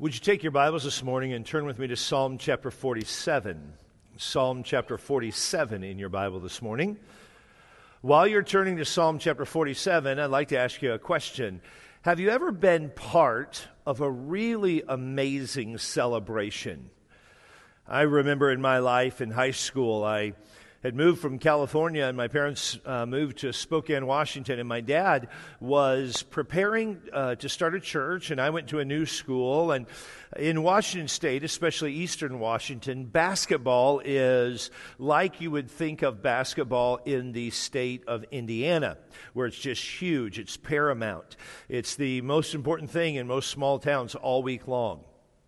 Would you take your Bibles this morning and turn with me to Psalm chapter 47? Psalm chapter 47 in your Bible this morning. While you're turning to Psalm chapter 47, I'd like to ask you a question. Have you ever been part of a really amazing celebration? I remember in my life in high school, I had moved from California, and my parents moved to Spokane, Washington, and my dad was preparing to start a church, and I went to a new school. And in Washington State, especially Eastern Washington, basketball is like you would think of basketball in the state of Indiana, where it's just huge. It's paramount. It's the most important thing in most small towns all week long.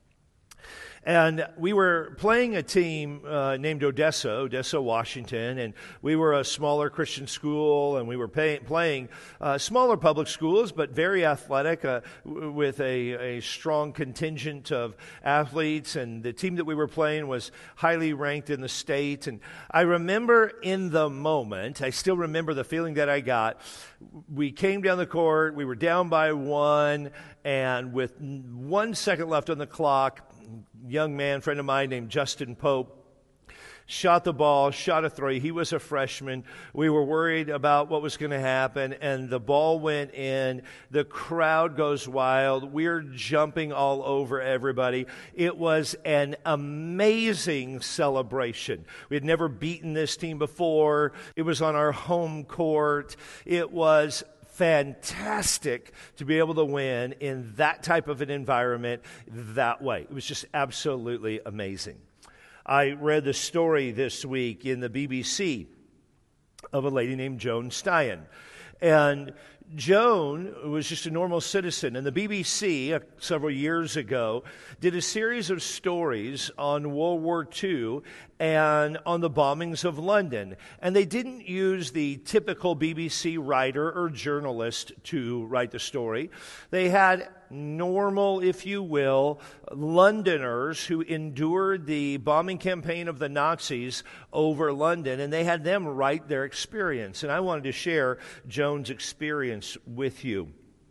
And we were playing a team named Odessa, Washington, and we were a smaller Christian school, and we were playing smaller public schools, but very athletic, with a strong contingent of athletes, and the team that we were playing was highly ranked in the state. And I remember in the moment, I still remember the feeling that I got. We came down the court, we were down by one, and with 1 second left on the clock, young man, friend of mine named Justin Pope, shot the ball, shot a three. He was a freshman. We were worried about what was going to happen, and the ball went in. The crowd goes wild. We're jumping all over everybody. It was an amazing celebration. We had never beaten this team before. It was on our home court. It was fantastic to be able to win in that type of an environment that way. It was just absolutely amazing. I read the story this week in the BBC of a lady named Joan Stein. And Joan was just a normal citizen, and the BBC several years ago did a series of stories on World War II and on the bombings of London. And they didn't use the typical BBC writer or journalist to write the story. They had normal, if you will, Londoners who endured the bombing campaign of the Nazis over London, and they had them write their experience. And I wanted to share Joan's experience with you.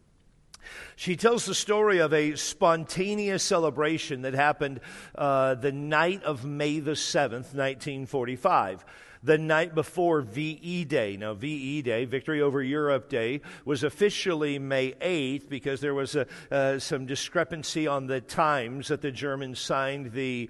She tells the story of a spontaneous celebration that happened the night of May the 7th, 1945. The night before VE Day. Now, VE Day, Victory Over Europe Day, was officially May 8th because there was some discrepancy on the times that the Germans signed the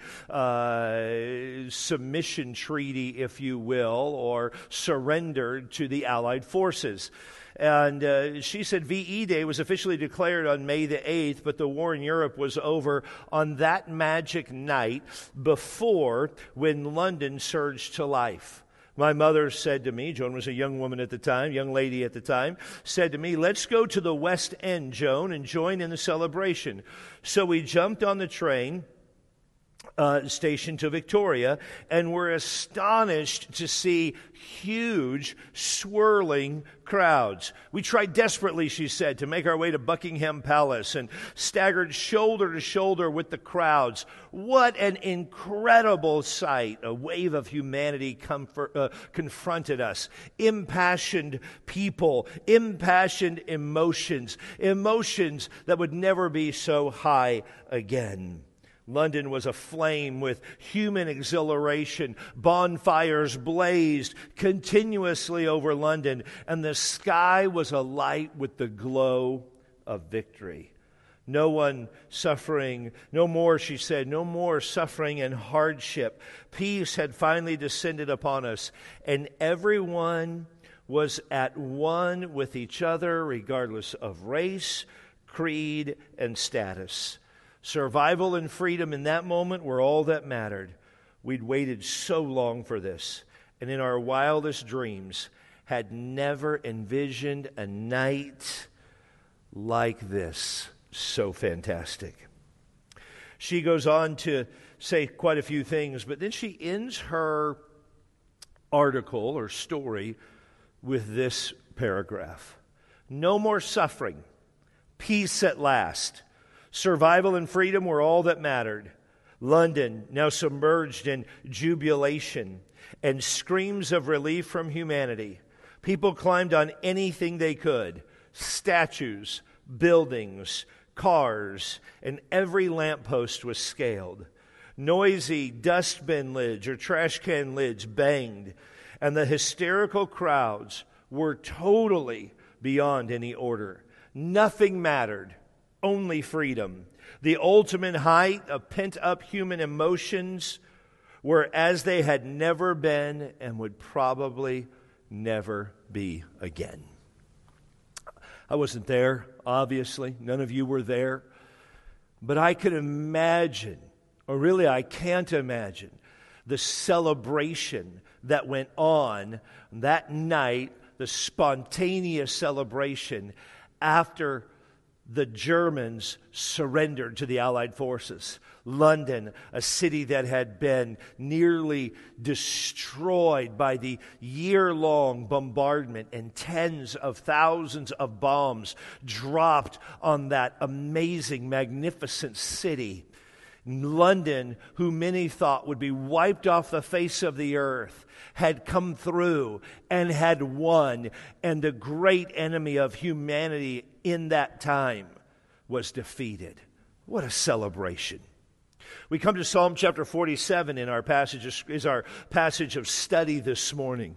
submission treaty, if you will, or surrendered to the Allied forces. And she said VE Day was officially declared on May the 8th, but the war in Europe was over on that magic night before, when London surged to life. My mother said to me, Joan was a young woman at the time, young lady at the time, said to me, "Let's go to the West End, Joan, and join in the celebration." So we jumped on the train station to Victoria, and were astonished to see huge, swirling crowds. We tried desperately, she said, to make our way to Buckingham Palace and staggered shoulder to shoulder with the crowds. What an incredible sight. A wave of humanity confronted us. Impassioned people, impassioned emotions that would never be so high again. London was aflame with human exhilaration. Bonfires blazed continuously over London, and the sky was alight with the glow of victory. No one suffering, no more, she said, no more suffering and hardship. Peace had finally descended upon us, and everyone was at one with each other, regardless of race, creed, and status. Survival and freedom in that moment were all that mattered. We'd waited so long for this, and in our wildest dreams had never envisioned a night like this. So fantastic. She goes on to say quite a few things, but then she ends her article or story with this paragraph. No more suffering. Peace at last. Survival and freedom were all that mattered. London, now submerged in jubilation and screams of relief from humanity. People climbed on anything they could. Statues, buildings, cars, and every lamppost was scaled. Noisy dustbin lids or trash can lids banged, and the hysterical crowds were totally beyond any order. Nothing mattered, only freedom. The ultimate height of pent-up human emotions were as they had never been and would probably never be again. I wasn't there, obviously. None of you were there. But I could imagine, or really I can't imagine, the celebration that went on that night, the spontaneous celebration after the Germans surrendered to the Allied forces. London, a city that had been nearly destroyed by the year-long bombardment, and tens of thousands of bombs dropped on that amazing, magnificent city. London, who many thought would be wiped off the face of the earth, had come through and had won, and the great enemy of humanity in that time was defeated. What a celebration. We come to Psalm chapter 47 in our passage, is our passage of study this morning.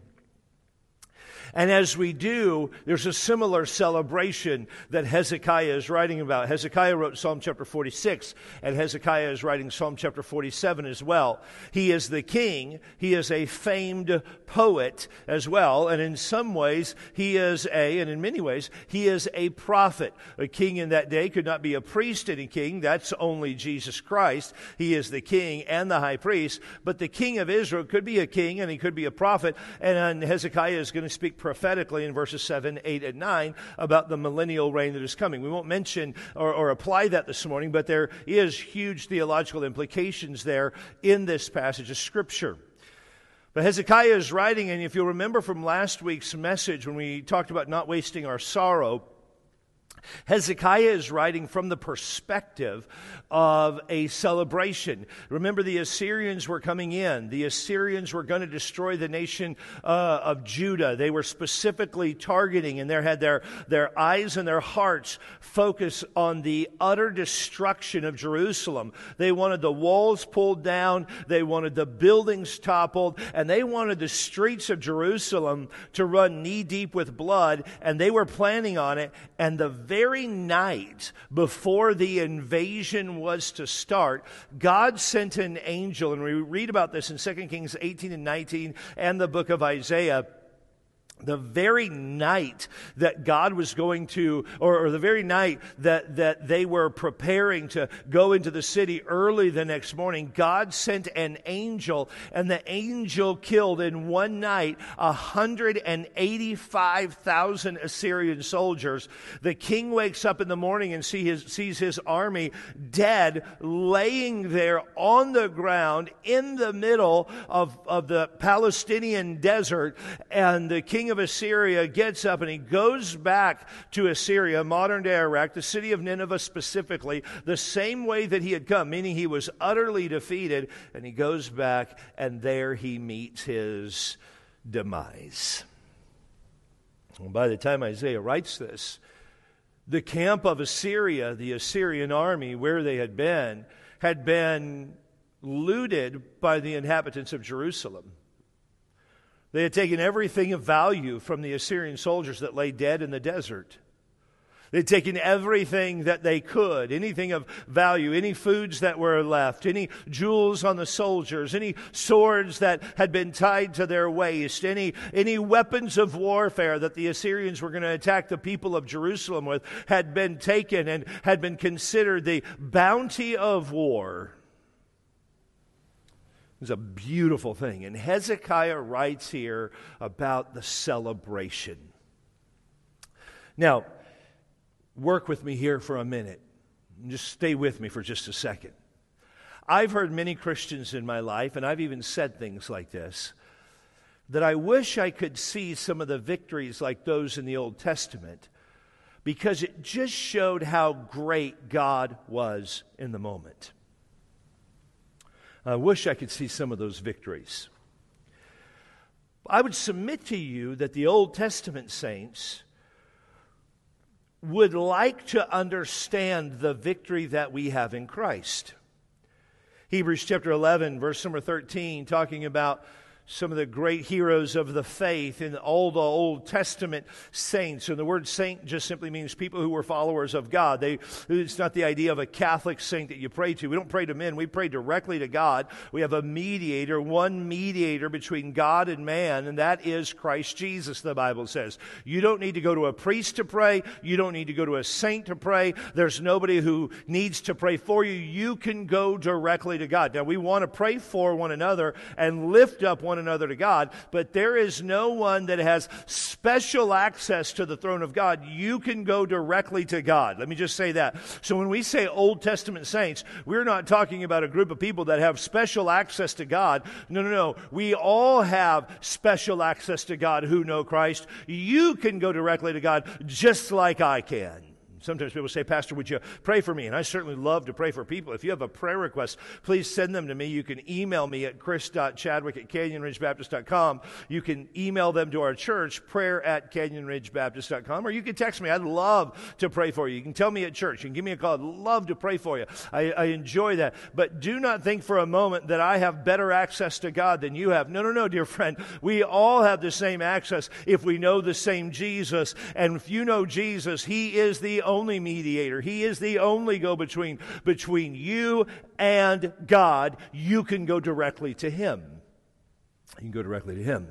And as we do, there's a similar celebration that Hezekiah is writing about. Hezekiah wrote Psalm chapter 46, and Hezekiah is writing Psalm chapter 47 as well. He is the king. He is a famed poet as well. And in some ways, and in many ways, he is a prophet. A king in that day could not be a priest and a king. That's only Jesus Christ. He is the king and the high priest. But the king of Israel could be a king and he could be a prophet. And Hezekiah is going to speak prophetically in verses 7, 8, and 9 about the millennial reign that is coming. We won't mention or apply that this morning, but there is huge theological implications there in this passage of Scripture. But Hezekiah is writing, and if you'll remember from last week's message when we talked about not wasting our sorrow, Hezekiah is writing from the perspective of a celebration. Remember, the Assyrians were coming in. The Assyrians were going to destroy the nation of Judah. They were specifically targeting, and they had their eyes and their hearts focused on the utter destruction of Jerusalem. They wanted the walls pulled down. They wanted the buildings toppled, and they wanted the streets of Jerusalem to run knee-deep with blood, and they were planning on it. And the very night before the invasion was to start, God sent an angel, and we read about this in 2 Kings 18 and 19 and the book of Isaiah. The very night that God was going to, or the very night that they were preparing to go into the city early the next morning, God sent an angel, and the angel killed in one night 185,000 Assyrian soldiers. The king wakes up in the morning and sees his army dead, laying there on the ground in the middle of the Palestinian desert, and the king of Assyria gets up and he goes back to Assyria, modern-day Iraq, the city of Nineveh specifically, the same way that he had come, meaning he was utterly defeated, and he goes back, and there he meets his demise. Well, by the time Isaiah writes this, the camp of Assyria, the Assyrian army, where they had been looted by the inhabitants of Jerusalem. They had taken everything of value from the Assyrian soldiers that lay dead in the desert. They'd taken everything that they could, anything of value, any foods that were left, any jewels on the soldiers, any swords that had been tied to their waist, any weapons of warfare that the Assyrians were going to attack the people of Jerusalem with had been taken and had been considered the bounty of war. It was a beautiful thing. And Hezekiah writes here about the celebration. Now, work with me here for a minute. Just stay with me for just a second. I've heard many Christians in my life, and I've even said things like this, that I wish I could see some of the victories like those in the Old Testament, because it just showed how great God was in the moment. I wish I could see some of those victories. I would submit to you that the Old Testament saints would like to understand the victory that we have in Christ. Hebrews chapter 11, verse number 13, talking about some of the great heroes of the faith in all the Old Testament saints. And the word saint just simply means people who were followers of God. It's not the idea of a Catholic saint that you pray to. We don't pray to men. We pray directly to God. We have a mediator, one mediator between God and man, and that is Christ Jesus, the Bible says. You don't need to go to a priest to pray. You don't need to go to a saint to pray. There's nobody who needs to pray for you. You can go directly to God. Now, we want to pray for one another and lift up one another to God, but there is no one that has special access to the throne of God. You can go directly to God. Let me just say that. So when we say Old Testament saints, we're not talking about a group of people that have special access to God. No. We all have special access to God who know Christ. You can go directly to God just like I can. Sometimes people say, Pastor, would you pray for me? And I certainly love to pray for people. If you have a prayer request, please send them to me. You can email me at chris.chadwick@canyonridgebaptist.com. You can email them to our church, prayer@canyonridgebaptist.com, or you can text me. I'd love to pray for you. You can tell me at church. You can give me a call. I'd love to pray for you. I enjoy that. But do not think for a moment that I have better access to God than you have. No, dear friend. We all have the same access if we know the same Jesus. And if you know Jesus, He is the only mediator. He is the only go-between between you and God. You can go directly to Him. You can go directly to Him.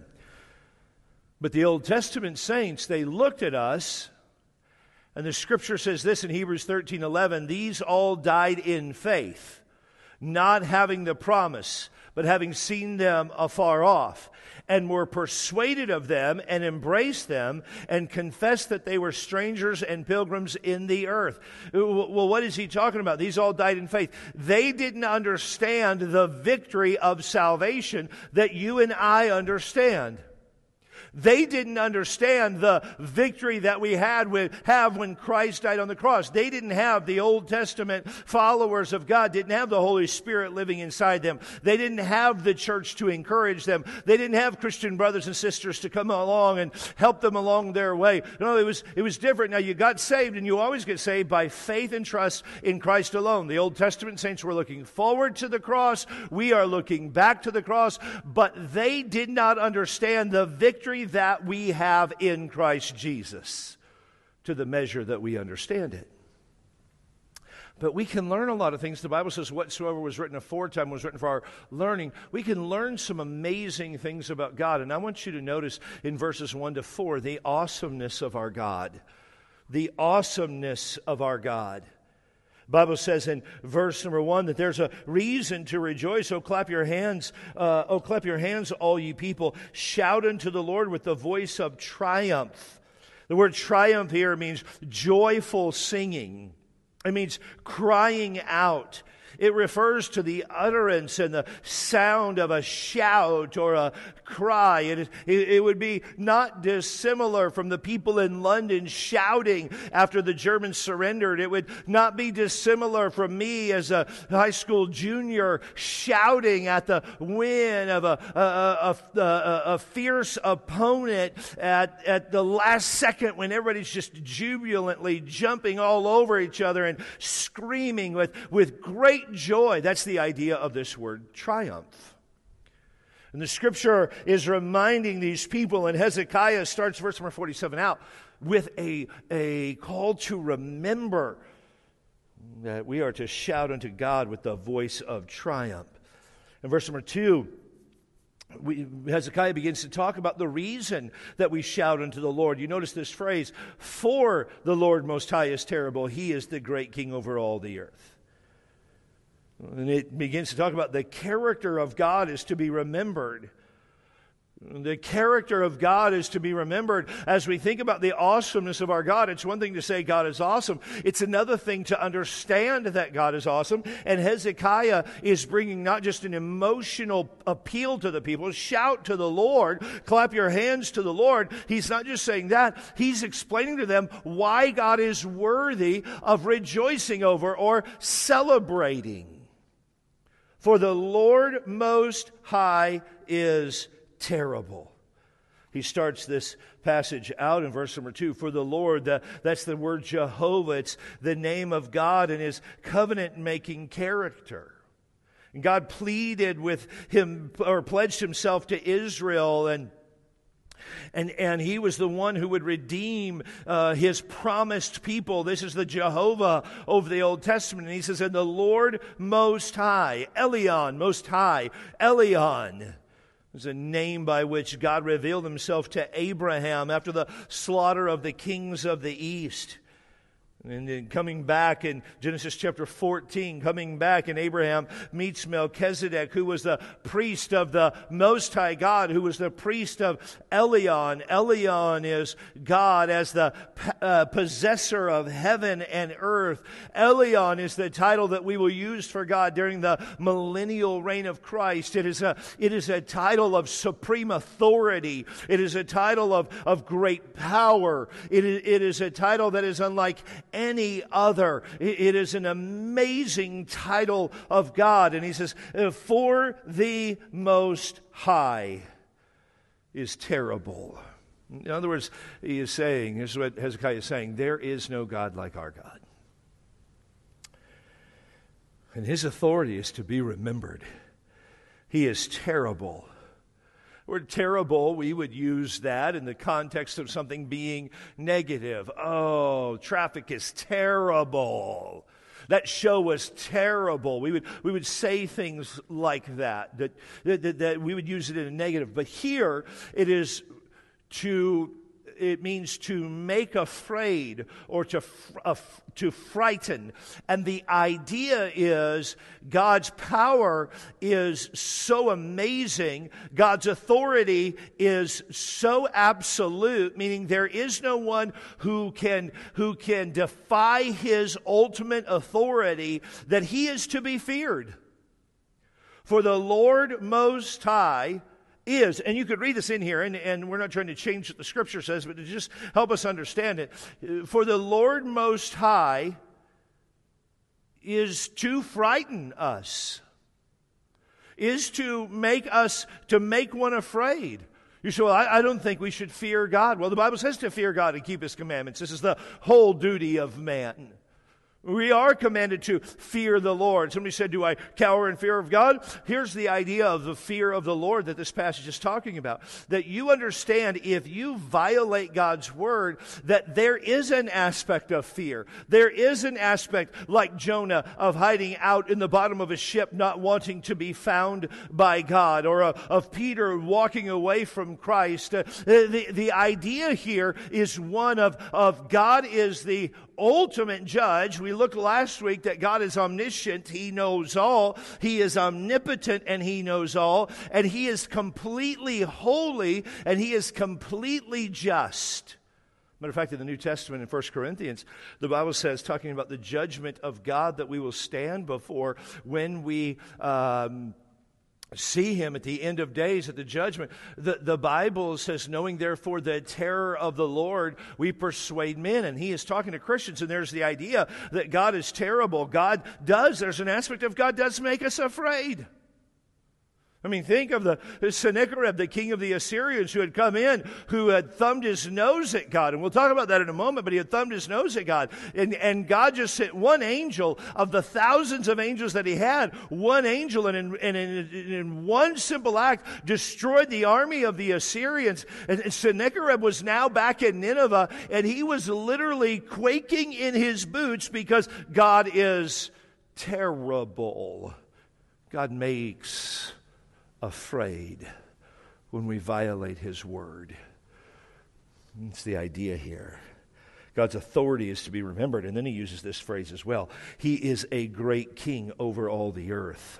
But the Old Testament saints, they looked at us, and the Scripture says this in Hebrews 13:11, these all died in faith, not having the promise, but having seen them afar off, and were persuaded of them, and embraced them, and confessed that they were strangers and pilgrims in the earth. Well, what is he talking about? These all died in faith. They didn't understand the victory of salvation that you and I understand. They didn't understand the victory that we have when Christ died on the cross. They didn't have the Old Testament followers of God, didn't have the Holy Spirit living inside them. They didn't have the church to encourage them. They didn't have Christian brothers and sisters to come along and help them along their way. No, it was different. Now, you got saved, and you always get saved by faith and trust in Christ alone. The Old Testament saints were looking forward to the cross. We are looking back to the cross. But they did not understand the victory that we have in Christ Jesus to the measure that we understand it. But we can learn a lot of things. The Bible says whatsoever was written aforetime was written for our learning. We can learn some amazing things about God. And I want you to notice in verses 1 to 4 the awesomeness of our God. The awesomeness of our God. The Bible says in verse number 1 that there's a reason to rejoice. Oh, clap your hands, all ye people. Shout unto the Lord with the voice of triumph. The word triumph here means joyful singing. It means crying out. It refers to the utterance and the sound of a shout or a cry. It would be not dissimilar from the people in London shouting after the Germans surrendered. It would not be dissimilar from me as a high school junior shouting at the win of a fierce opponent at the last second when everybody's just jubilantly jumping all over each other and screaming with great joy. That's the idea of this word triumph. And the Scripture is reminding these people, and Hezekiah starts verse number 47 out with a call to remember that we are to shout unto God with the voice of triumph. In verse number 2, Hezekiah begins to talk about the reason that we shout unto the Lord. You notice this phrase, for the Lord Most High is terrible. He is the great King over all the earth. And it begins to talk about the character of God is to be remembered. The character of God is to be remembered. As we think about the awesomeness of our God, it's one thing to say God is awesome. It's another thing to understand that God is awesome. And Hezekiah is bringing not just an emotional appeal to the people, shout to the Lord, clap your hands to the Lord. He's not just saying that. He's explaining to them why God is worthy of rejoicing over or celebrating. For the Lord Most High is terrible. He starts this passage out in verse number 2. For the Lord, that's the word Jehovah. It's the name of God and His covenant-making character. And God pleaded with him, or pledged himself to Israel, and He was the one who would redeem His promised people. This is the Jehovah over the Old Testament. And He says, and the Lord Most High, Elion, Most High, Elion, is a name by which God revealed Himself to Abraham after the slaughter of the kings of the East. And then coming back in Genesis chapter 14, coming back, and Abraham meets Melchizedek, who was the priest of the Most High God, who was the priest of Elion. Elion is God as the possessor of heaven and earth. Elion is the title that we will use for God during the millennial reign of Christ. It is a title of supreme authority. It is a title of great power. It is a title that is unlike any other. It is an amazing title of God. And He says, for the Most High is terrible. In other words, he is saying, this is what Hezekiah is saying, there is no God like our God. And His authority is to be remembered. He is terrible. The word terrible, we would use that in the context of something being negative. Oh, traffic is terrible. That show was terrible. We would say things like that we would use it in a negative. But here it means to make afraid or to frighten. And the idea is God's power is so amazing. God's authority is so absolute, meaning there is no one who can defy His ultimate authority, that He is to be feared. For the Lord Most High is, and you could read this in here, and we're not trying to change what the Scripture says, but to just help us understand it. For the Lord Most High is to frighten us, is to make one afraid. You say, well, I don't think we should fear God. Well, the Bible says to fear God and keep His commandments. This is the whole duty of man. We are commanded to fear the Lord. Somebody said, do I cower in fear of God? Here's the idea of the fear of the Lord that this passage is talking about. That you understand, if you violate God's word, that there is an aspect of fear. There is an aspect, like Jonah, of hiding out in the bottom of a ship, not wanting to be found by God, or of Peter walking away from Christ. The idea here is one of God is the ultimate judge. We looked last week that God is omniscient. He knows all. He is omnipotent, and He knows all. And He is completely holy, and He is completely just. Matter of fact, in the New Testament, in 1 Corinthians, the Bible says, talking about the judgment of God that we will stand before when we see Him at the end of days, at the judgment. The Bible says, knowing therefore the terror of the Lord, we persuade men. And He is talking to Christians, and there's the idea that God is terrible. There's an aspect of God does make us afraid. I mean, think of the Sennacherib, the king of the Assyrians, who had come in, who had thumbed his nose at God. And we'll talk about that in a moment, but he had thumbed his nose at God. And God just sent one angel of the thousands of angels that He had, one angel, and in one simple act destroyed the army of the Assyrians. And Sennacherib was now back in Nineveh, and he was literally quaking in his boots because God is terrible. God makes afraid when we violate His word. That's the idea here. God's authority is to be remembered. And then He uses this phrase as well. He is a great king over all the earth.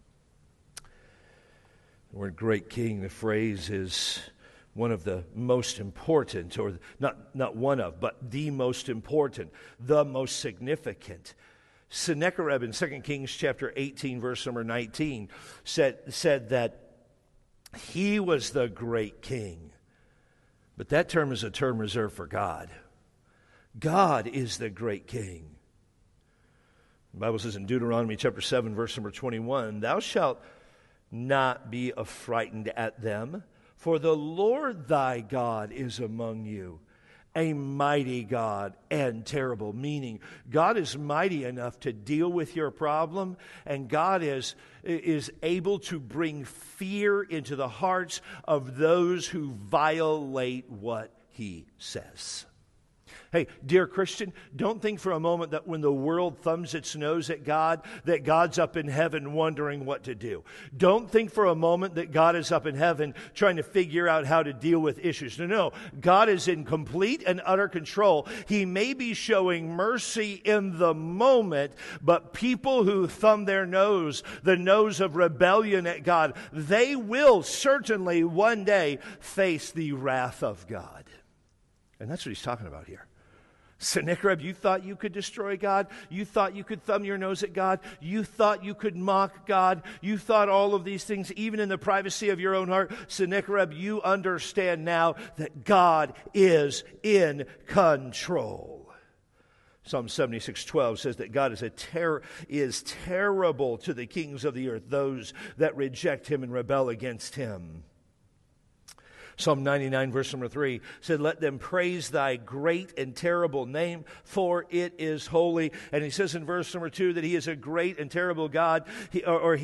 The word great king, the phrase is one of the most important, or not one of, but the most important, the most significant. Sennacherib in 2 Kings chapter 18, verse number 19, said that he was the great king. But that term is a term reserved for God. God is the great king. The Bible says in Deuteronomy chapter 7, verse number 21, thou shalt not be affrighted at them, For the Lord thy God is among you, a mighty God and terrible. Meaning, God is mighty enough to deal with your problem, and God is able to bring fear into the hearts of those who violate what he says. Hey, dear Christian, don't think for a moment that when the world thumbs its nose at God, that God's up in heaven wondering what to do. Don't think for a moment that God is up in heaven trying to figure out how to deal with issues. No, God is in complete and utter control. He may be showing mercy in the moment, but people who thumb their nose, the nose of rebellion at God, they will certainly one day face the wrath of God. And that's what he's talking about here. Sennacherib, you thought you could destroy God. You thought you could thumb your nose at God. You thought you could mock God. You thought all of these things, even in the privacy of your own heart. Sennacherib, you understand now that God is in control. Psalm 76:12 says that God is terrible to the kings of the earth, those that reject him and rebel against him. Psalm 99, verse number 3 said, let them praise thy great and terrible name, for it is holy. And he says in verse number 2 that he is a great and terrible God. For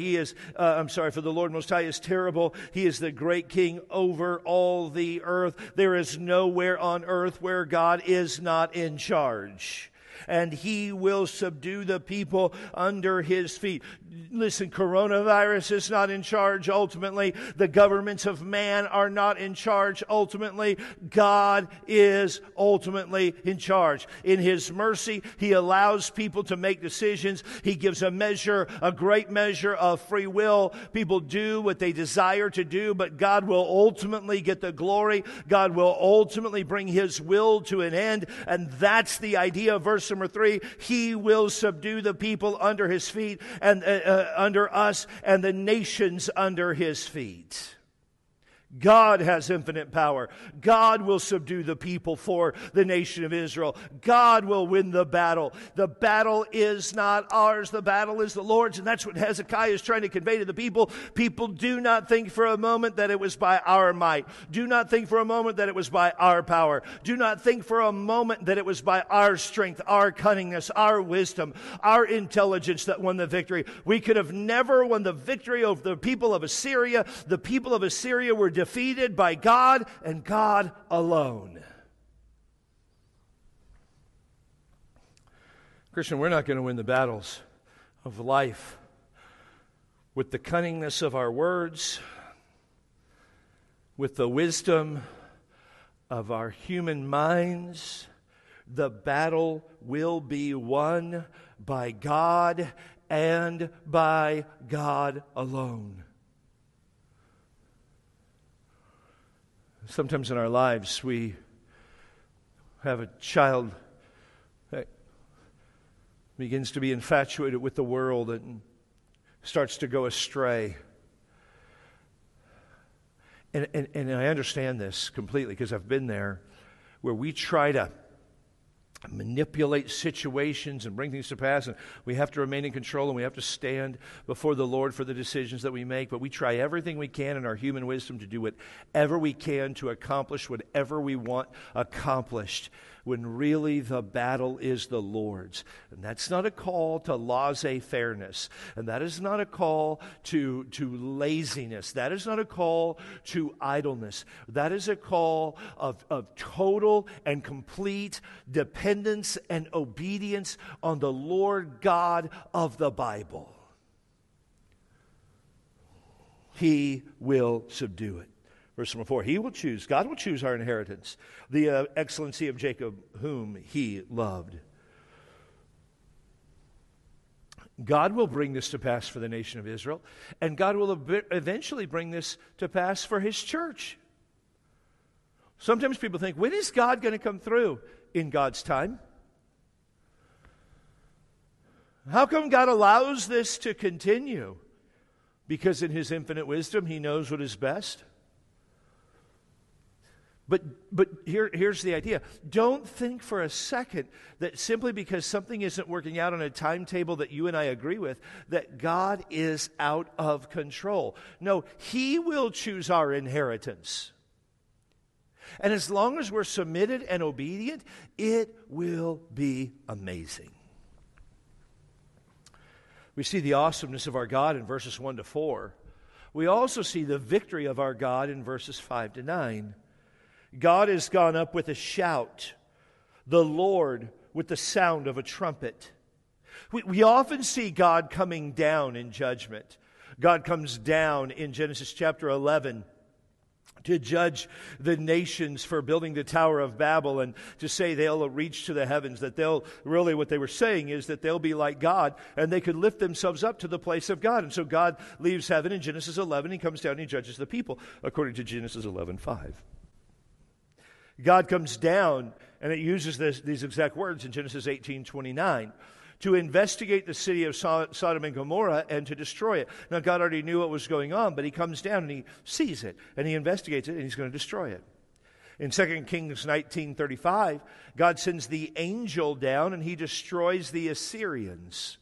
the Lord Most High is terrible. He is the great king over all the earth. There is nowhere on earth where God is not in charge. And he will subdue the people under his feet. Listen, coronavirus is not in charge ultimately. The governments of man are not in charge ultimately. God is ultimately in charge. In his mercy, he allows people to make decisions. He gives a great measure of free will. People do what they desire to do, but God will ultimately get the glory. God will ultimately bring his will to an end. And that's the idea of verse number 3, he will subdue the people under his feet and under us and the nations under his feet. God has infinite power. God will subdue the people for the nation of Israel. God will win the battle. The battle is not ours. The battle is the Lord's. And that's what Hezekiah is trying to convey to the people. People, do not think for a moment that it was by our might. Do not think for a moment that it was by our power. Do not think for a moment that it was by our strength, our cunningness, our wisdom, our intelligence that won the victory. We could have never won the victory over the people of Assyria. The people of Assyria were defeated by God and God alone. Christian, we're not going to win the battles of life with the cunningness of our words, with the wisdom of our human minds. The battle will be won by God and by God alone. Sometimes in our lives, we have a child that begins to be infatuated with the world and starts to go astray. And I understand this completely because I've been there, where we try to manipulate situations and bring things to pass, and we have to remain in control and we have to stand before the Lord for the decisions that we make, but we try everything we can in our human wisdom to do whatever we can to accomplish whatever we want accomplished, when really the battle is the Lord's. And that's not a call to laissez-fairness, and that is not a call to laziness. That is not a call to idleness. That is a call of total and complete dependence and obedience on the Lord God of the Bible. He will subdue it. Verse number 4, God will choose our inheritance, the excellency of Jacob, whom he loved. God will bring this to pass for the nation of Israel, and God will eventually bring this to pass for his church. Sometimes people think, when is God going to come through? In God's time. How come God allows this to continue? Because in his infinite wisdom, he knows what is best. But here's the idea. Don't think for a second that simply because something isn't working out on a timetable that you and I agree with, that God is out of control. No, He will choose our inheritance. And as long as we're submitted and obedient, it will be amazing. We see the awesomeness of our God in verses 1 to 4. We also see the victory of our God in verses 5 to 9. God has gone up with a shout, the Lord with the sound of a trumpet. We often see God coming down in judgment. God comes down in Genesis chapter 11 to judge the nations for building the Tower of Babel and to say they'll reach to the heavens, that what they were saying is that they'll be like God and they could lift themselves up to the place of God. And so God leaves heaven in Genesis 11, He comes down and He judges the people, according to Genesis 11:5. God comes down, and it uses these exact words in Genesis 18:29, to investigate the city of Sodom and Gomorrah and to destroy it. Now, God already knew what was going on, but He comes down and He sees it, and He investigates it, and He's going to destroy it. In 2 Kings 19:35, God sends the angel down, and He destroys the Assyrians.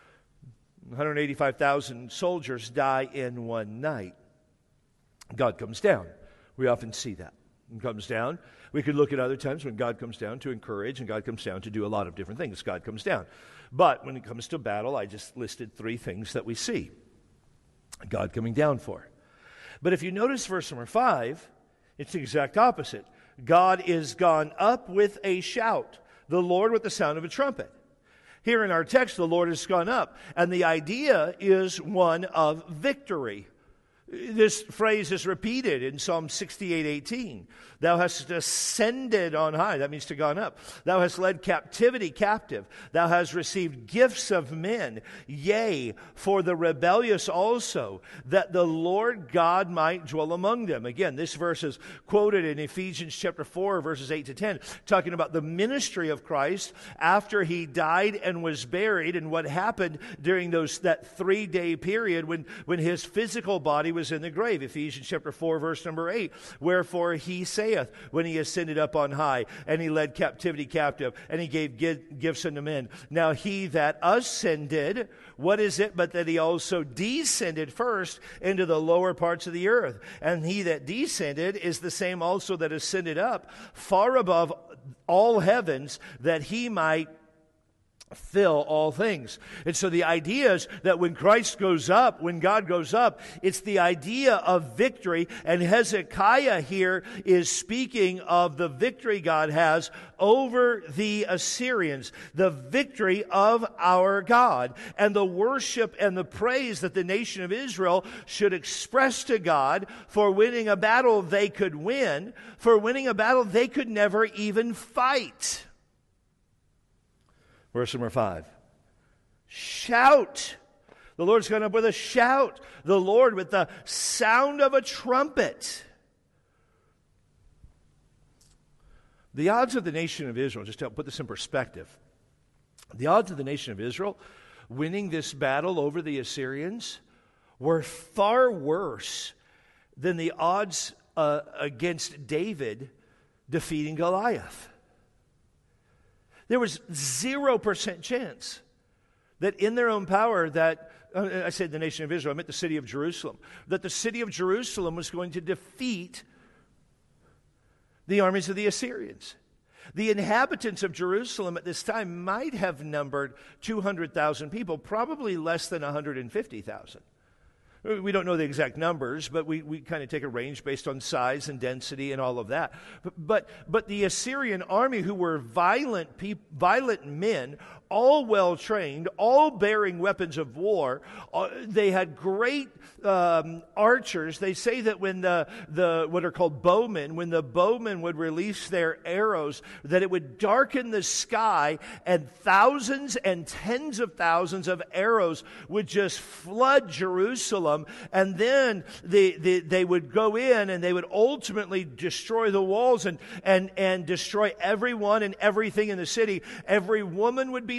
185,000 soldiers die in one night. God comes down. We often see that. He comes down. We could look at other times when God comes down to encourage, and God comes down to do a lot of different things. God comes down. But when it comes to battle, I just listed 3 things that we see God coming down for. But if you notice verse number 5, it's the exact opposite. God is gone up with a shout, the Lord with the sound of a trumpet. Here in our text, the Lord has gone up, and the idea is one of victory. This phrase is repeated in Psalm 68:18. Thou hast ascended on high. That means to gone up. Thou hast led captivity captive. Thou hast received gifts of men. Yea, for the rebellious also, that the Lord God might dwell among them. Again, this verse is quoted in Ephesians chapter 4, verses 8 to 10, talking about the ministry of Christ after He died and was buried, and what happened during that 3-day period when His physical body was in the grave. Ephesians chapter 4, verse number 8. Wherefore He saith, when He ascended up on high, and He led captivity captive, and He gave gifts unto men. Now He that ascended, what is it but that He also descended first into the lower parts of the earth? And He that descended is the same also that ascended up far above all heavens, that He might fill all things. And so the idea is that when Christ goes up, when God goes up, it's the idea of victory. And Hezekiah here is speaking of the victory God has over the Assyrians, the victory of our God, and the worship and the praise that the nation of Israel should express to God for winning a battle they could win, for winning a battle they could never even fight. Verse number 5. Shout. The Lord's gone up with a shout. The Lord with the sound of a trumpet. The odds of the nation of Israel, just to help put this in perspective, the odds of the nation of Israel winning this battle over the Assyrians were far worse than the odds against David defeating Goliath. There was 0% chance that in their own power that, I said the nation of Israel, I meant the city of Jerusalem, that the city of Jerusalem was going to defeat the armies of the Assyrians. The inhabitants of Jerusalem at this time might have numbered 200,000 people, probably less than 150,000. We don't know the exact numbers, but we kind of take a range based on size and density and all of that. But the Assyrian army, who were violent men, all well trained, all bearing weapons of war, they had great archers. They say that when the what are called bowmen, when the bowmen would release their arrows, that it would darken the sky, and thousands and tens of thousands of arrows would just flood Jerusalem. And then they would go in and they would ultimately destroy the walls and destroy everyone and everything in the city. Every woman would be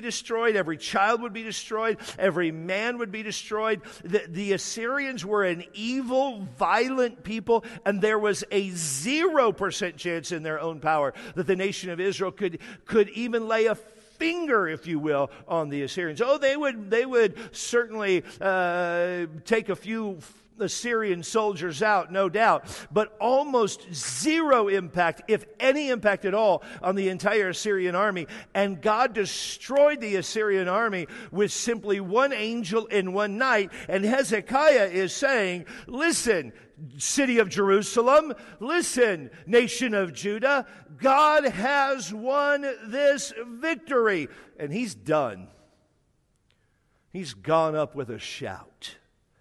be destroyed. Every child would be destroyed. Every man would be destroyed. The Assyrians were an evil, violent people, and there was a 0% chance in their own power that the nation of Israel could even lay a finger, if you will, on the Assyrians. Oh, they would certainly take a few Assyrian soldiers out, no doubt, but almost zero impact, if any impact at all, on the entire Assyrian army. And God destroyed the Assyrian army with simply one angel in one night. And Hezekiah is saying, listen, city of Jerusalem, listen, nation of Judah, God has won this victory. And he's done. He's gone up with a shout.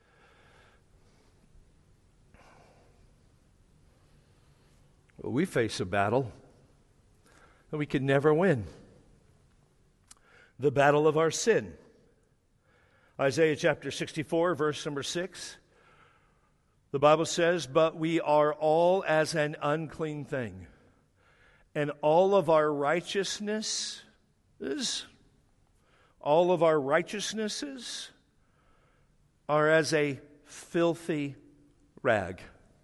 Well, we face a battle that we can never win. The battle of our sin. Isaiah chapter 64, verse number 6. The Bible says, "But we are all as an unclean thing, and all of our righteousnesses are as a filthy rag."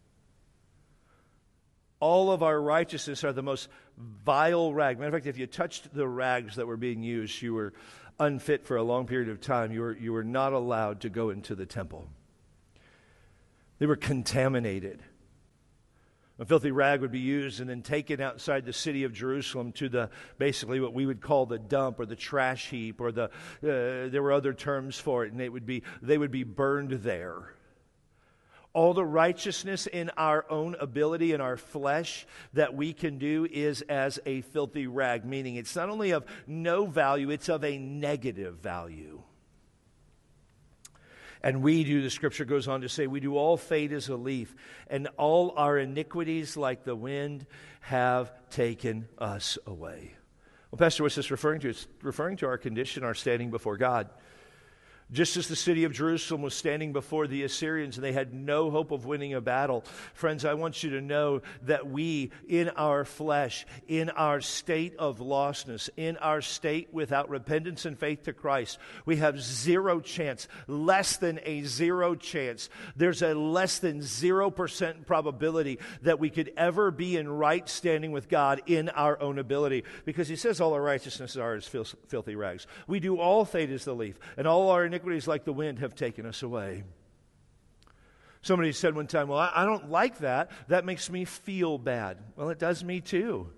All of our righteousness are the most vile rag. Matter of fact, if you touched the rags that were being used, you were unfit for a long period of time. You were not allowed to go into the temple. They were contaminated. A filthy rag would be used and then taken outside the city of Jerusalem to basically what we would call the dump or the trash heap, or there were other terms for it, and they would be burned there. All the righteousness in our own ability, in our flesh, that we can do is as a filthy rag, meaning it's not only of no value, it's of a negative value. And the Scripture goes on to say, we do all fade as a leaf, and all our iniquities like the wind have taken us away. Well, Pastor, what's this referring to? It's referring to our condition, our standing before God. Just as the city of Jerusalem was standing before the Assyrians and they had no hope of winning a battle, friends, I want you to know that we, in our flesh, in our state of lostness, in our state without repentance and faith to Christ, we have zero chance, less than a zero chance. There's a less than 0% probability that we could ever be in right standing with God in our own ability, because he says all our righteousness are as filthy rags. We do all fade as the leaf, and all our iniquities like the wind have taken us away. Somebody said one time, well, I don't like that. That makes me feel bad. Well, it does me too.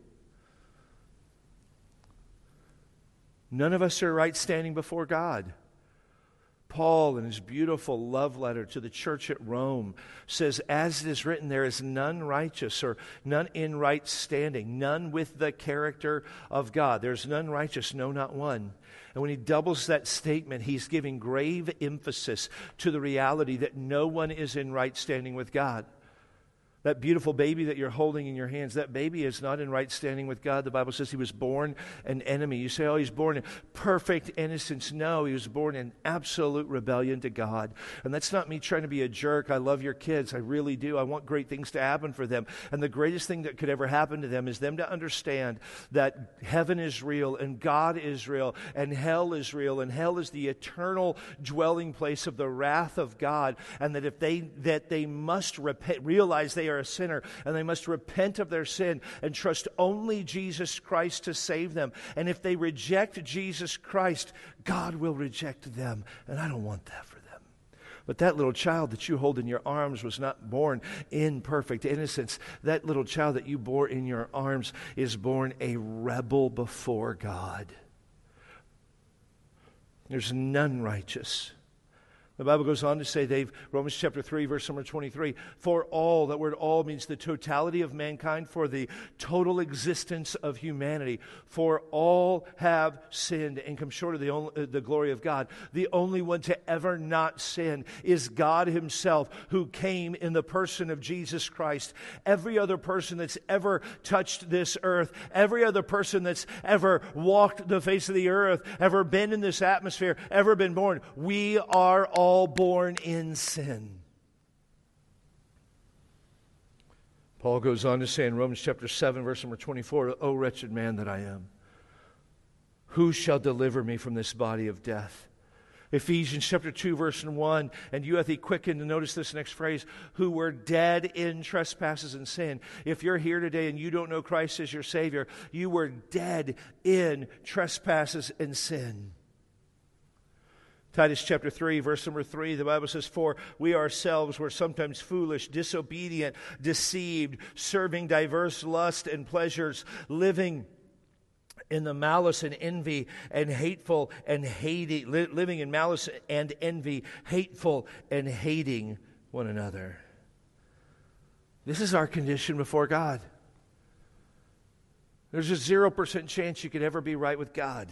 None of us are right standing before God. Paul, in his beautiful love letter to the church at Rome, says, as it is written, there is none righteous, or none in right standing, none with the character of God. There's none righteous, no, not one. And when he doubles that statement, he's giving grave emphasis to the reality that no one is in right standing with God. That beautiful baby that you're holding in your hands, that baby is not in right standing with God. The Bible says he was born an enemy. You say, oh, he's born in perfect innocence. No, he was born in absolute rebellion to God. And that's not me trying to be a jerk. I love your kids. I really do. I want great things to happen for them. And the greatest thing that could ever happen to them is them to understand that heaven is real and God is real and hell is real, and hell is the eternal dwelling place of the wrath of God, and that they must repent, realize they are a sinner, and they must repent of their sin and trust only Jesus Christ to save them. And if they reject Jesus Christ, God will reject them, and I don't want that for them. But that little child that you hold in your arms was not born in perfect innocence. That little child that you bore in your arms is born a rebel before God. There's none righteous. The Bible goes on to say, Romans chapter 3, verse number 23, for all, that word all means the totality of mankind, for the total existence of humanity. For all have sinned and come short of the glory of God. The only one to ever not sin is God himself, who came in the person of Jesus Christ. Every other person that's ever touched this earth, every other person that's ever walked the face of the earth, ever been in this atmosphere, ever been born, we are all born in sin. Paul goes on to say in Romans chapter 7, verse number 24, O wretched man that I am. Who shall deliver me from this body of death? Ephesians chapter 2, verse 1, and you hath he quickened, and notice this next phrase, who were dead in trespasses and sin. If you're here today and you don't know Christ as your Savior, you were dead in trespasses and sin. Titus chapter 3, verse number 3, the Bible says, for we ourselves were sometimes foolish, disobedient, deceived, serving diverse lusts and pleasures, living in the malice and envy and hateful and hating, living in malice and envy, hateful and hating one another. This is our condition before God. There's a 0% chance you could ever be right with God.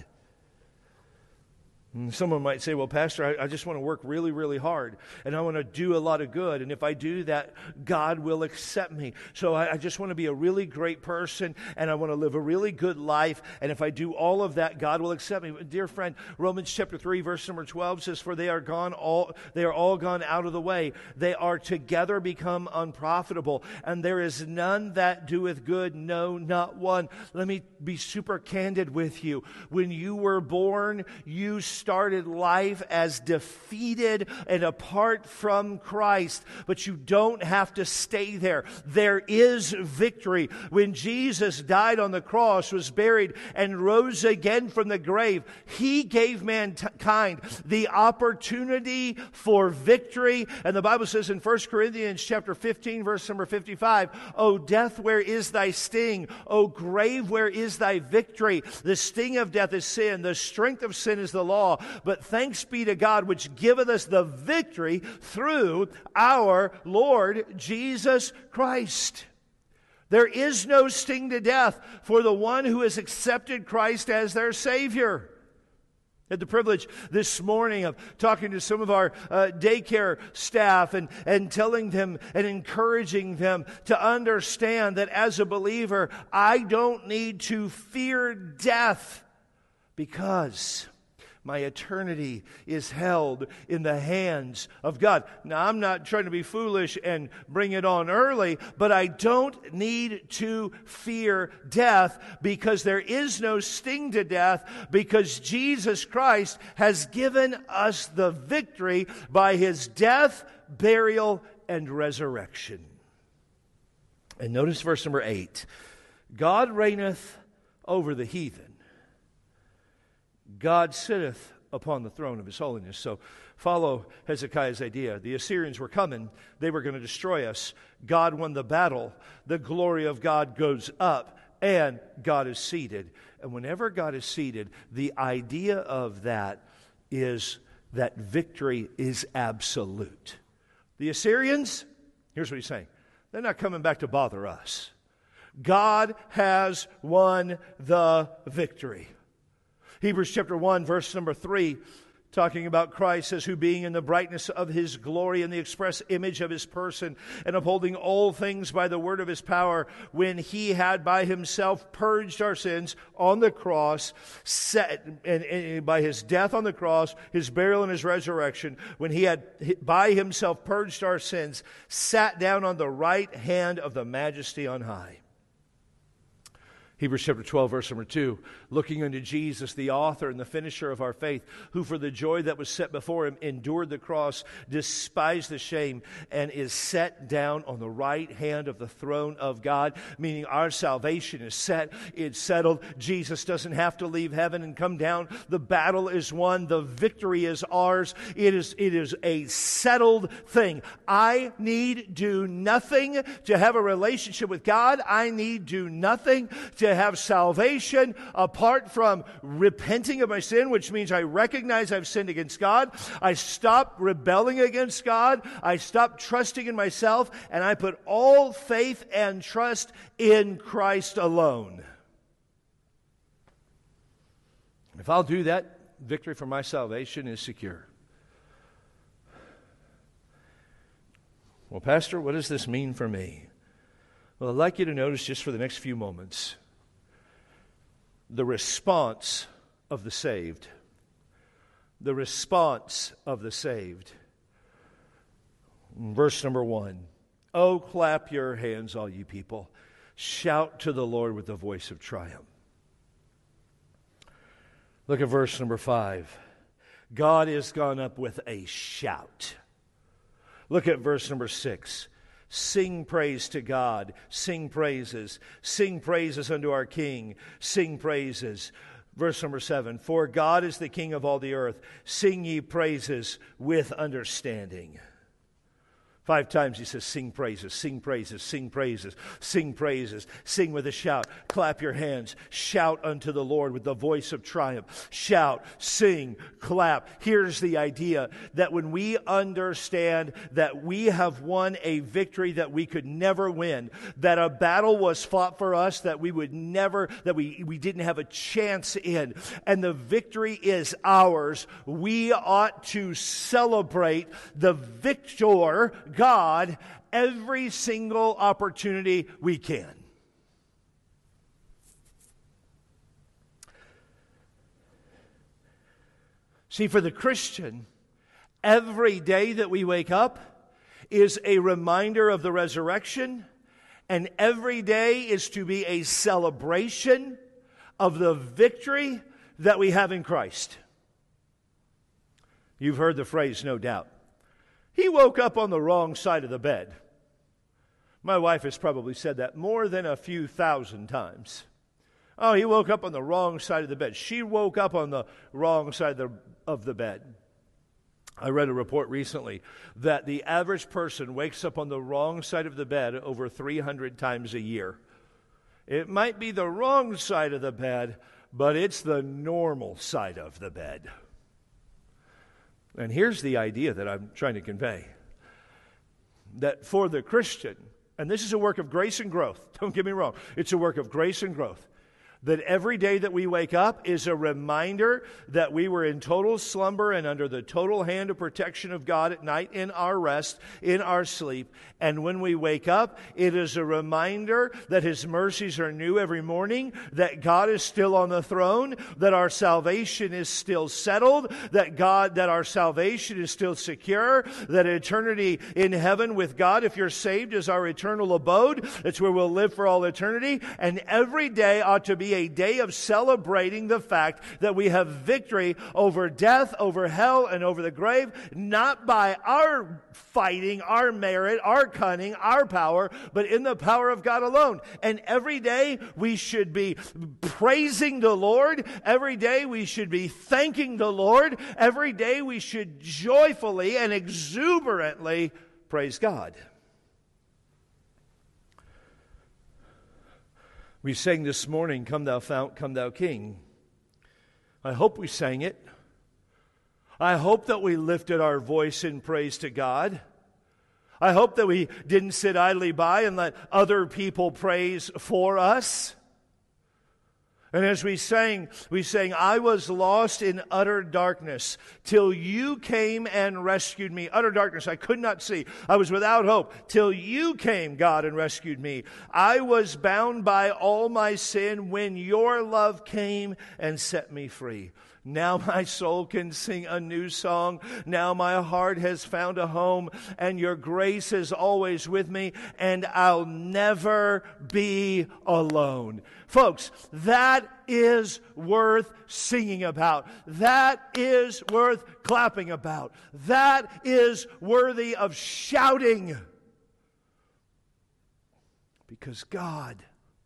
And someone might say, well, Pastor, I just want to work really, really hard, and I want to do a lot of good, and if I do that, God will accept me. So I just want to be a really great person, and I want to live a really good life, and if I do all of that, God will accept me. Dear friend, Romans chapter 3, verse number 12 says, for they are all gone out of the way. They are together become unprofitable, and there is none that doeth good, no, not one. Let me be super candid with you. When you were born, you started life as defeated and apart from Christ, but you don't have to stay there. There is victory. When Jesus died on the cross, was buried, and rose again from the grave, He gave mankind the opportunity for victory. And the Bible says in 1 Corinthians chapter 15, verse number 55, O death, where is thy sting? O grave, where is thy victory? The sting of death is sin. The strength of sin is the law. But thanks be to God, which giveth us the victory through our Lord Jesus Christ. There is no sting to death for the one who has accepted Christ as their Savior. I had the privilege this morning of talking to some of our daycare staff and telling them and encouraging them to understand that as a believer, I don't need to fear death because my eternity is held in the hands of God. Now, I'm not trying to be foolish and bring it on early, but I don't need to fear death because there is no sting to death, because Jesus Christ has given us the victory by His death, burial, and resurrection. And notice verse number 8. God reigneth over the heathen. God sitteth upon the throne of His holiness. So follow Hezekiah's idea. The Assyrians were coming. They were going to destroy us. God won the battle. The glory of God goes up, and God is seated. And whenever God is seated, the idea of that is that victory is absolute. The Assyrians, here's what he's saying, they're not coming back to bother us. God has won the victory. Hebrews chapter 1, verse number 3, talking about Christ, says, who being in the brightness of His glory and the express image of His person, and upholding all things by the word of His power, when He had by Himself purged our sins on the cross, and by His death on the cross, His burial and His resurrection, when He had by Himself purged our sins, sat down on the right hand of the Majesty on high. Hebrews chapter 12, verse number 2, looking unto Jesus, the author and the finisher of our faith, who for the joy that was set before Him endured the cross, despised the shame, and is set down on the right hand of the throne of God, meaning our salvation is set, it's settled. Jesus doesn't have to leave heaven and come down. The battle is won. The victory is ours. It is a settled thing. I need do nothing to have a relationship with God. I need do nothing to have salvation apart from repenting of my sin, which means I recognize I've sinned against God. I stop rebelling against God. I stop trusting in myself, and I put all faith and trust in Christ alone. If I'll do that, victory for my salvation is secure. Well, Pastor, what does this mean for me? Well, I'd like you to notice just for the next few moments the response of the saved. The response of the saved. Verse number 1. Oh, clap your hands, all you people. Shout to the Lord with the voice of triumph. Look at verse number 5. God is gone up with a shout. Look at verse number 6. Sing praise to God. Sing praises. Sing praises unto our King. Sing praises. Verse number 7. For God is the King of all the earth. Sing ye praises with understanding. 5 times he says, sing praises, sing praises, sing praises, sing praises, sing with a shout, clap your hands, shout unto the Lord with the voice of triumph, shout, sing, clap. Here's the idea that when we understand that we have won a victory that we could never win, that a battle was fought for us that we would never, that we didn't have a chance in, and the victory is ours, we ought to celebrate the victor, God, every single opportunity we can. See, for the Christian, every day that we wake up is a reminder of the resurrection, and every day is to be a celebration of the victory that we have in Christ. You've heard the phrase, no doubt. He woke up on the wrong side of the bed. My wife has probably said that more than a few thousand times. Oh, he woke up on the wrong side of the bed. She woke up on the wrong side of the bed. I read a report recently that the average person wakes up on the wrong side of the bed over 300 times a year. It might be the wrong side of the bed, but it's the normal side of the bed. And here's the idea that I'm trying to convey. That for the Christian, and this is a work of grace and growth, don't get me wrong, it's a work of grace and growth. That every day that we wake up is a reminder that we were in total slumber and under the total hand of protection of God at night in our rest, in our sleep. And when we wake up, it is a reminder that His mercies are new every morning, that God is still on the throne, that our salvation is still settled, that our salvation is still secure, that eternity in heaven with God, if you're saved, is our eternal abode. That's where we'll live for all eternity. And every day ought to be a day of celebrating the fact that we have victory over death, over hell, and over the grave, not by our fighting, our merit, our cunning, our power, but in the power of God alone. And every day we should be praising the Lord. Every day we should be thanking the Lord. Every day we should joyfully and exuberantly praise God. We sang this morning, Come Thou Fount, Come Thou King. I hope we sang it. I hope that we lifted our voice in praise to God. I hope that we didn't sit idly by and let other people praise for us. And as we sang, I was lost in utter darkness till you came and rescued me. Utter darkness, I could not see. I was without hope till you came, God, and rescued me. I was bound by all my sin when your love came and set me free. Now my soul can sing a new song. Now my heart has found a home, and your grace is always with me, and I'll never be alone. Folks, that is worth singing about. That is worth clapping about. That is worthy of shouting. Because God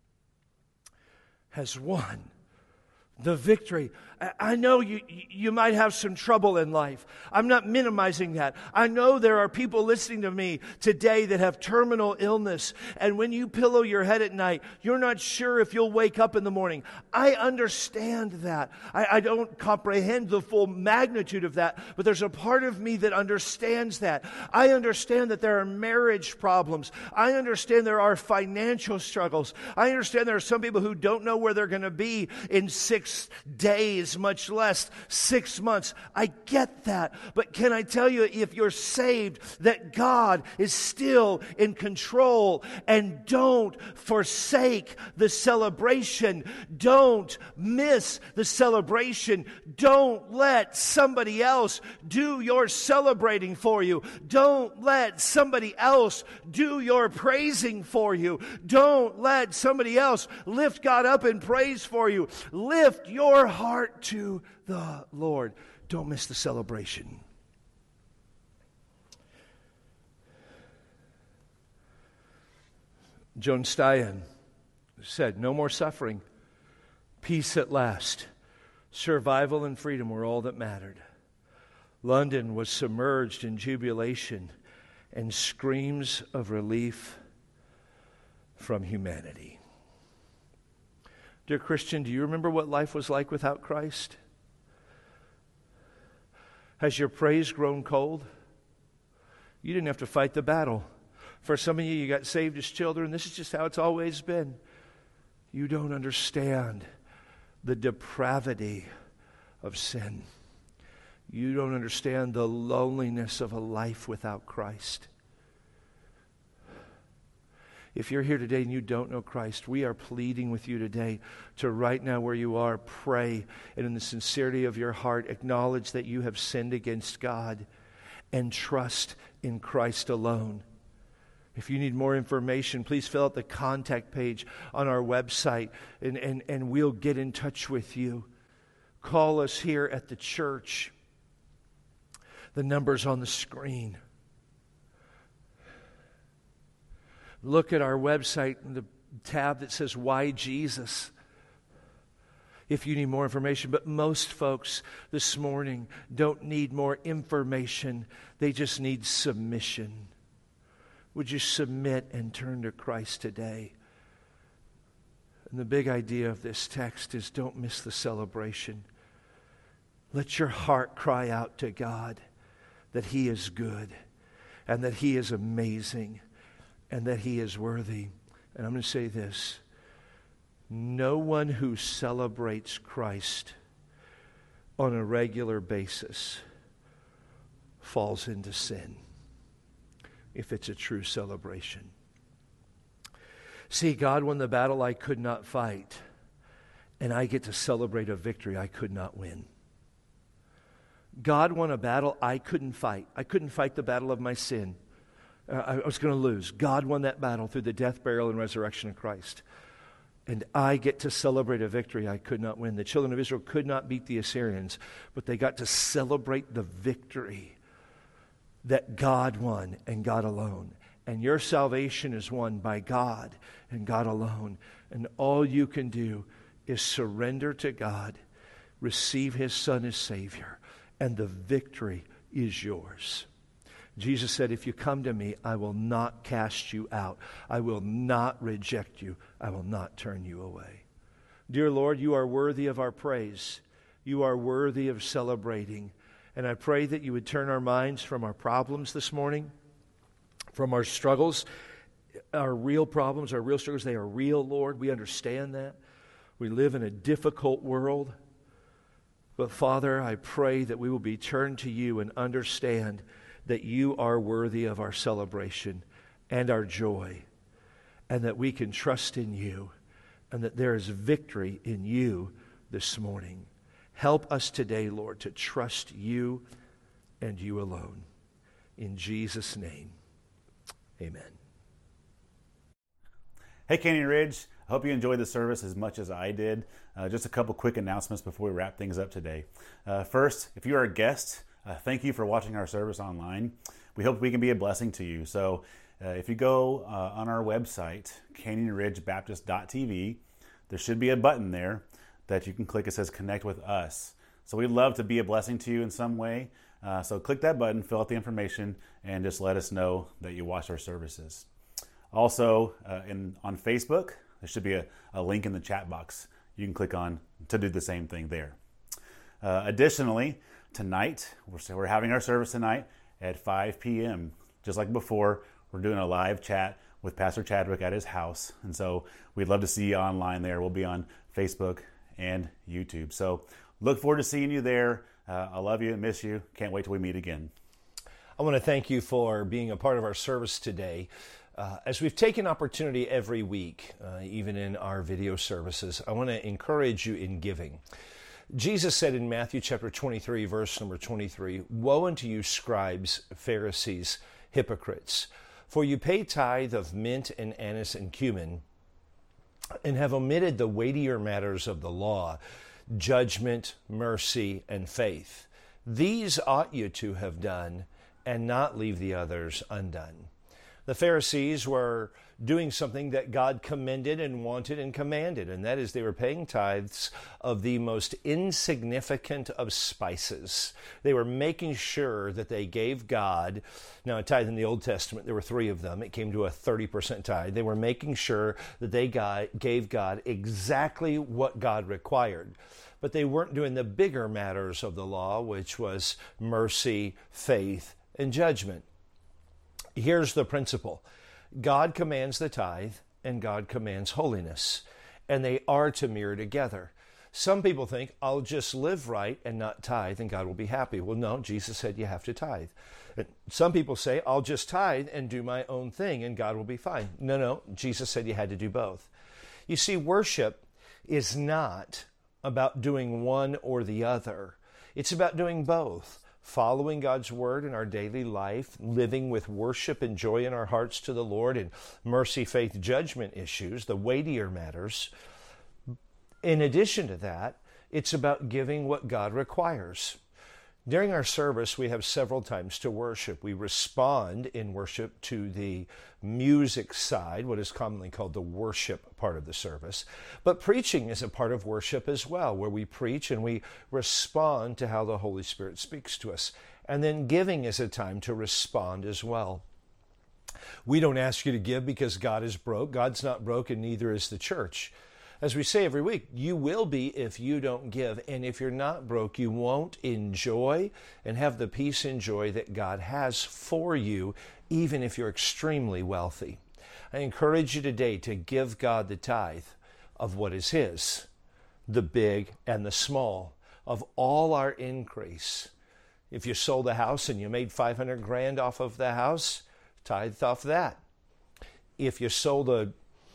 has won the victory. I know you might have some trouble in life. I'm not minimizing that. I know there are people listening to me today that have terminal illness, and when you pillow your head at night, you're not sure if you'll wake up in the morning. I understand that. I don't comprehend the full magnitude of that, but there's a part of me that understands that. I understand that there are marriage problems. I understand there are financial struggles. I understand there are some people who don't know where they're going to be in 6 days, much less 6 months. I get that. But can I tell you, if you're saved, that God is still in control, and don't forsake the celebration. Don't miss the celebration. Don't let somebody else do your celebrating for you. Don't let somebody else do your praising for you. Don't let somebody else lift God up in praise for you. Lift your heart heart to the Lord. Don't miss the celebration. Joan Stein said, "No more suffering. Peace at last. Survival and freedom were all that mattered." London was submerged in jubilation and screams of relief from humanity. Dear Christian, do you remember what life was like without Christ? Has your praise grown cold? You didn't have to fight the battle. For some of you, you got saved as children. This is just how it's always been. You don't understand the depravity of sin. You don't understand the loneliness of a life without Christ. If you're here today and you don't know Christ, we are pleading with you today to right now where you are, pray, and in the sincerity of your heart, acknowledge that you have sinned against God and trust in Christ alone. If you need more information, please fill out the contact page on our website and we'll get in touch with you. Call us here at the church. The number's on the screen. Look at our website and the tab that says Why Jesus if you need more information. But most folks this morning don't need more information. They just need submission. Would you submit and turn to Christ today? And the big idea of this text is don't miss the celebration. Let your heart cry out to God that He is good and that He is amazing and that He is worthy. And I'm going to say this. No one who celebrates Christ on a regular basis falls into sin if it's a true celebration. See, God won the battle I could not fight, and I get to celebrate a victory I could not win. God won a battle I couldn't fight. I couldn't fight the battle of my sin. I was going to lose. God won that battle through the death, burial, and resurrection of Christ. And I get to celebrate a victory I could not win. The children of Israel could not beat the Assyrians, but they got to celebrate the victory that God won and God alone. And your salvation is won by God and God alone. And all you can do is surrender to God, receive His Son as Savior, and the victory is yours. Jesus said, if you come to me, I will not cast you out. I will not reject you. I will not turn you away. Dear Lord, you are worthy of our praise. You are worthy of celebrating. And I pray that you would turn our minds from our problems this morning, from our struggles, our real problems, our real struggles. They are real, Lord. We understand that. We live in a difficult world. But Father, I pray that we will be turned to you and understand that you are worthy of our celebration and our joy, and that we can trust in you, and that there is victory in you this morning. Help us today, Lord, to trust you and you alone. In Jesus' name, amen. Hey, Canyon Ridge. I hope you enjoyed the service as much as I did. Just a couple quick announcements before we wrap things up today. First, if you are a guest, thank you for watching our service online. We hope we can be a blessing to you. So if you go on our website, canyonridgebaptist.tv, there should be a button there that you can click. It says Connect with Us. So we'd love to be a blessing to you in some way. So click that button, fill out the information, and just let us know that you watch our services. Also, on Facebook, there should be a link in the chat box you can click on to do the same thing there. Additionally, tonight, we're having our service tonight at 5 p.m. Just like before, we're doing a live chat with Pastor Chadwick at his house. And so we'd love to see you online there. We'll be on Facebook and YouTube. So look forward to seeing you there. I love you and miss you. Can't wait till we meet again. I want to thank you for being a part of our service today. As we've taken opportunity every week, even in our video services, I want to encourage you in giving. Jesus said in Matthew chapter 23, verse number 23, "Woe unto you, scribes, Pharisees, hypocrites, for you pay tithe of mint and anise and cumin, and have omitted the weightier matters of the law, judgment, mercy, and faith. These ought you to have done, and not leave the others undone. The Pharisees were doing something that God commended and wanted and commanded, and that is they were paying tithes of the most insignificant of spices. They were making sure that they gave God, now a tithe in the Old Testament, there were 3 of them. It came to a 30% tithe. They were making sure that they gave God exactly what God required. But they weren't doing the bigger matters of the law, which was mercy, faith, and judgment. Here's the principle. God commands the tithe and God commands holiness, and they are to mirror together. Some people think, I'll just live right and not tithe and God will be happy. Well, no, Jesus said you have to tithe. And some people say, I'll just tithe and do my own thing and God will be fine. No, Jesus said you had to do both. You see, worship is not about doing one or the other. It's about doing both. Following God's word in our daily life, living with worship and joy in our hearts to the Lord, and mercy, faith, judgment issues, the weightier matters. In addition to that, it's about giving what God requires. During our service, we have several times to worship. We respond in worship to the music side, what is commonly called the worship part of the service. But preaching is a part of worship as well, where we preach and we respond to how the Holy Spirit speaks to us. And then giving is a time to respond as well. We don't ask you to give because God is broke. God's not broke, and neither is the church. As we say every week, you will be if you don't give. And if you're not broke, you won't enjoy and have the peace and joy that God has for you, even if you're extremely wealthy. I encourage you today to give God the tithe of what is His, the big and the small, of all our increase. If you sold a house and you made $500,000 off of the house, tithe off that. If you sold a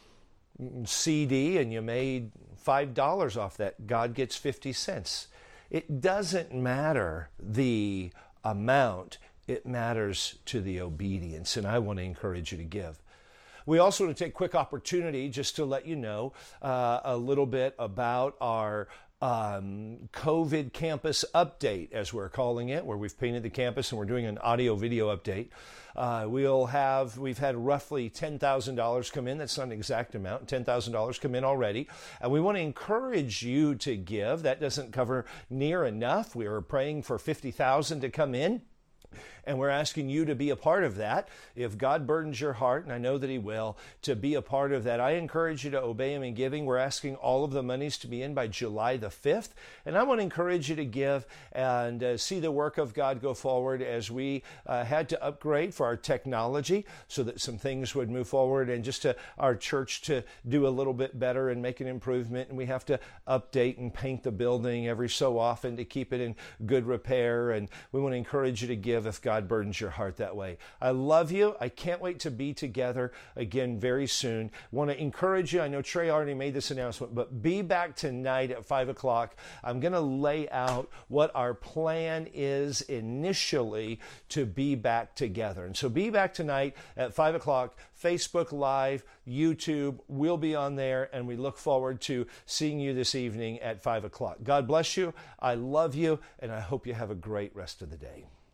CD and you made $5 off that, God gets 50 cents. It doesn't matter the amount, it matters to the obedience, and I want to encourage you to give. We also want to take a quick opportunity just to let you know a little bit about our COVID campus update, as we're calling it, where we've painted the campus and we're doing an audio video update. We've had roughly $10,000 come in. That's not an exact amount. $10,000 come in already. And we want to encourage you to give. That doesn't cover near enough. We are praying for $50,000 to come in. And we're asking you to be a part of that. If God burdens your heart, and I know that He will, to be a part of that, I encourage you to obey Him in giving. We're asking all of the monies to be in by July the 5th. And I want to encourage you to give and see the work of God go forward, as we had to upgrade for our technology so that some things would move forward, and just to our church to do a little bit better and make an improvement. And we have to update and paint the building every so often to keep it in good repair. And we want to encourage you to give if God burdens your heart that way. I love you. I can't wait to be together again very soon. Want to encourage you. I know Trey already made this announcement, but be back tonight at 5 o'clock. I'm going to lay out what our plan is initially to be back together. And so be back tonight at 5 o'clock, Facebook Live, YouTube. We'll be on there, and we look forward to seeing you this evening at 5 o'clock. God bless you. I love you, and I hope you have a great rest of the day.